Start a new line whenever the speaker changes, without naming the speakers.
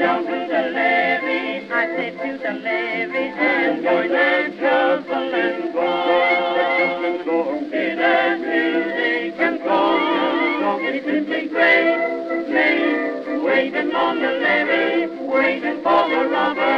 down to the levee. I said to the levee and join that shuffle and go. Hear that music and song. It's simply great. Waiting on the levee, waiting for the robber.